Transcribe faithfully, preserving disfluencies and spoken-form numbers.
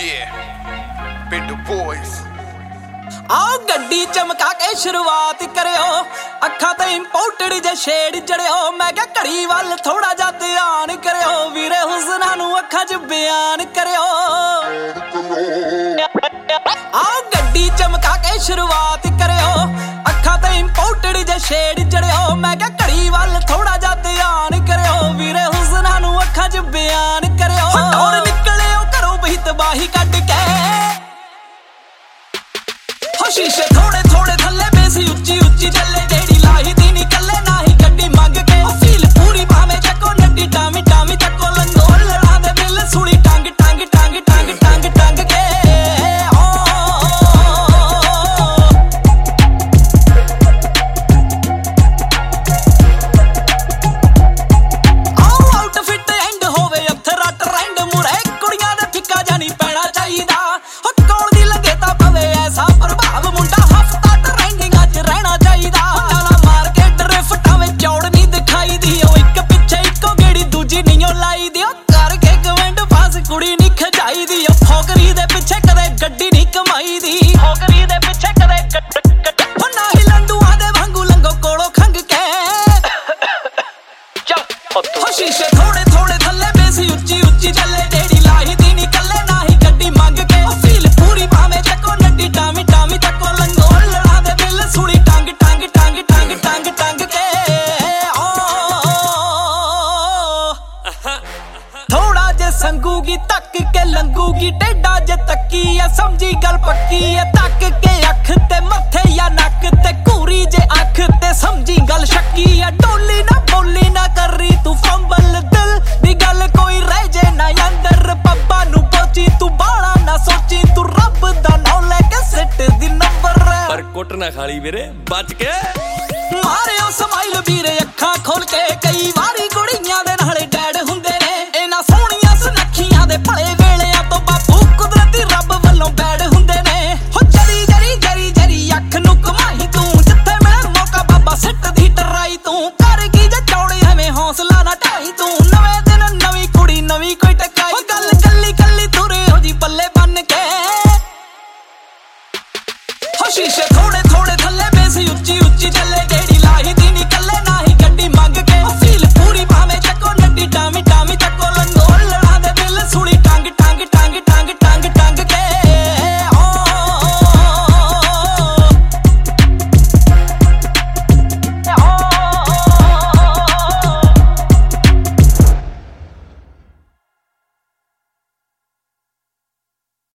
Yeah, Pindu boys. आओ गड्डी चमका के शुरुआत करियो, अखा ते इंपोर्टेड जे शेड जड़ियो। मैं क्या घड़ी वाल थोड़ा जा ध्यान करियो, वीरे हुस्ना नू अखा च बयान करियो। आओ गड्डी चमका के शुरुआत करियो, अखा ते इंपोर्टेड जे शेड जड़ियो। मैं क्या घड़ी वाल थोड़ा जा ध्यान करियो, वीरे हुस्ना नू अखा च बयान करियो। और निकलियो करो बही तबाही कट के, शीशे थोड़े थोड़े थल्ले बेसी उच्ची उच्ची चले। जेड़ी लाही दी निकले ना ही गड्डी मंग के, फील पूरी भावे चको नड्डी टामी टामी चको। लंगो लड़ा दे बिल सुनी टांग टांग टांग टांग टांग टांग के। आओ आउटफिट एंड होवे अथरा ट्रेंड, मुरे कुड़ियां दे फिक्का जानी पैना चाहिदा। कौन दी लगे ता पवे ऐसा प्रभाव, मुंडा हफ्ता ट्रेंडिंग अच रहना चाहिदा। नाला मार के ड्रिफ्टां विच चौड़ नहीं दिखाई दी, ओ इक पिछे इको गेड़ी दूजी नहीं लाई दी। करके कमेंट पास कुड़ी नहीं खजाई दी, ओ फोकरी दे पिछे कदे गड्डी नहीं कमाई दी। फोकरी दे पिछे कदे गड्डी ना ही लंडुआं दे वांगू लंगो कोलों खंग के। चल शीशे थोड़े थोड़े थल्ले बेसी उच्ची उच्ची चले। जेड़ी लाही दी निकले ना ही गड्डी मंग के, फील पूरी भावे चको नड्डी टामी टामी चको। लंगो लड़ा दे बिल सुनी टांग टांग टांग टांग टांग टांग के। थोड़ा जे संगूगी तक के लंगूगी, टेढ़ा जे तकी है समझी गल पक्की है। तक के अख ते मथे या नक ते घूरी जे अख ते समझी गल शक्की है। डोली ना बोली ना करी तू फंबल, दिल दी गल कोई रह जे ना अंदर। पब्बा नू पहुंची तू बाला ना सोची, तू रब दा नाम लेके सिट दी नंबर। पर कुट ना खाली वीरे बच के।